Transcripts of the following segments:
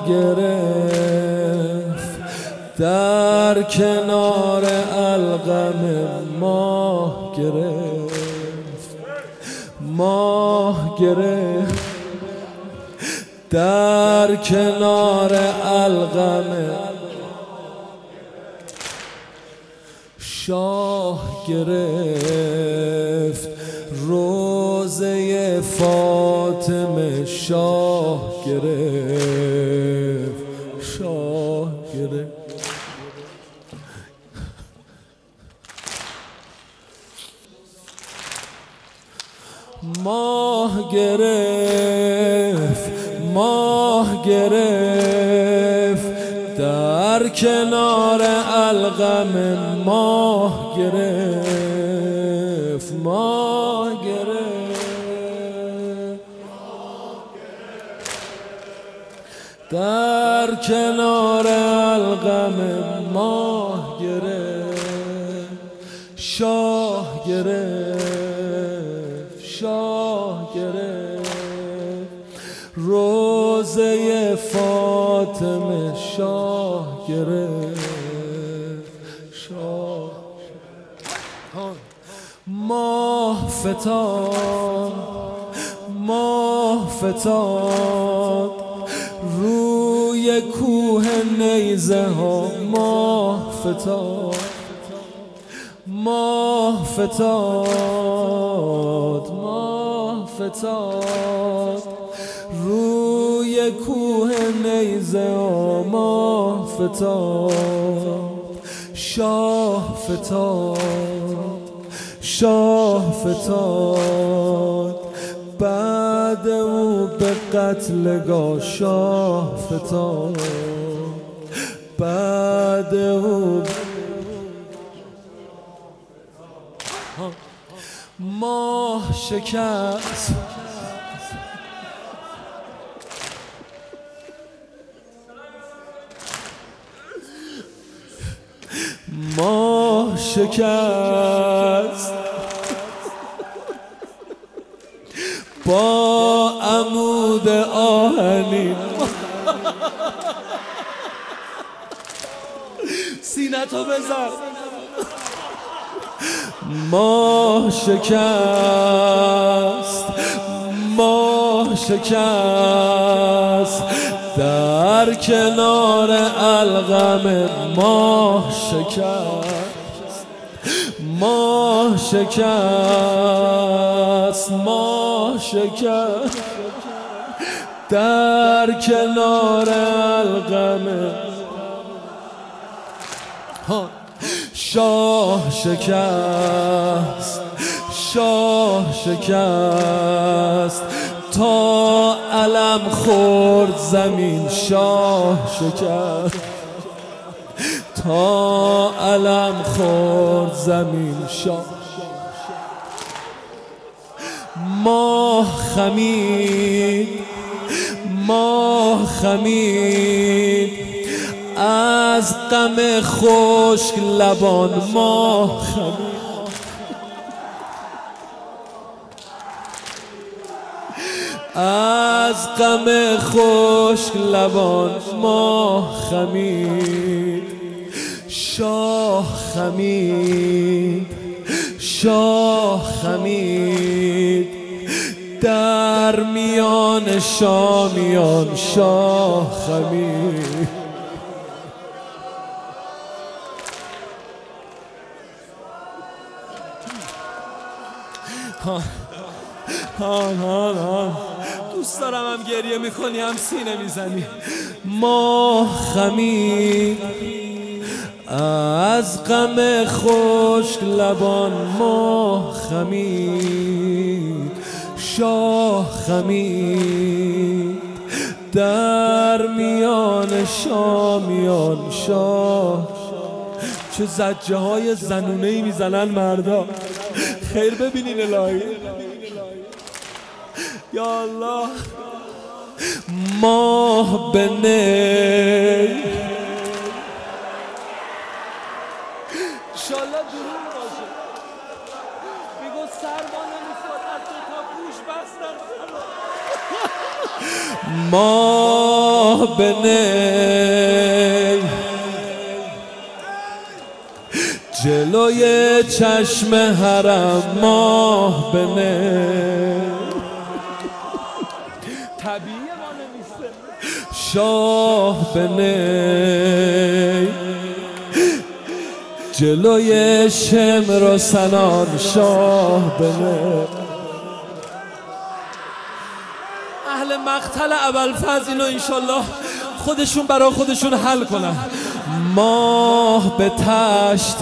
گرفت در کنار القم ماه گرفت، ماه گرفت در کنار القم شاه گرفت، روزه فاطمه شاه گرفت، شاه گرفت. ماه گرفت، ماه گرفت در کنار القم ماه گرفت، ماه گرفت در کنار القم ماه گرفت، شاه گرفت، شاه گرفت روزه فاطمه شاه گرفت، شاه. ماه فتاد، ماه فتاد روی کوه نیزه ها، ماه فتاد، ماه فتاد، ماه فتاد روی کوه نیزه ها، ماه فتاد، شاه فتاد، شاه فتاد بعد او به قتلگاه شاه فتاد، بعد او ماه شکست، ماه شکست با عمود آهنین. سینتو بزن. ماه شکست، ماه شکست در کنار القم ماه شکست، ماه شکست، ماه شکست در کنار القم شاه شکست، شاه شکست تا علم خورد زمین شاه شکست، تا علم خورد زمین شاه. ماه خمید، ماه خمید از غم خشک لبان، ماه خمید از غم خشک لبان، ماه خمید، شاه خمید، شاه خمید در میان شامیان شاه خمید. دوست دارم هم گریه میکنی هم سینه میزنی. ماه خمید از غم خشک لبان، ماه خمید، شاه خمید در میان شامیان شاه. چه زجه های زنونه‌ای میزنن مردا. خیر ببینین الهی. یا الله. ماه به نی انشالله درون باشه. میگو سرما نمیخواد از 2 تا گوش بستن. ماه ماه به نی جلوی چشم حرم ماه به نی طبیعیه ما نمیسته شاه به نی جلوی شمر و سنان شاه به نی. اهل مقتل ابوالفضل اینو انشالله خودشون برا خودشون حل کنن. ماه به تشت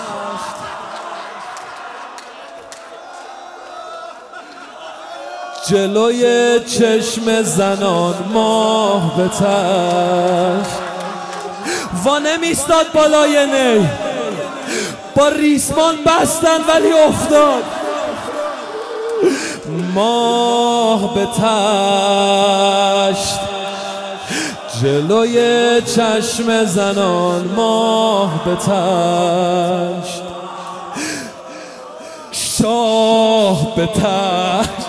جلوی چشم زنان ماه به تشت و نمیستاد بالای نی با ریسمان بستن ولی افتاد. ماه به تشت جلوی چشم زنان ماه به تشت شاه به تشت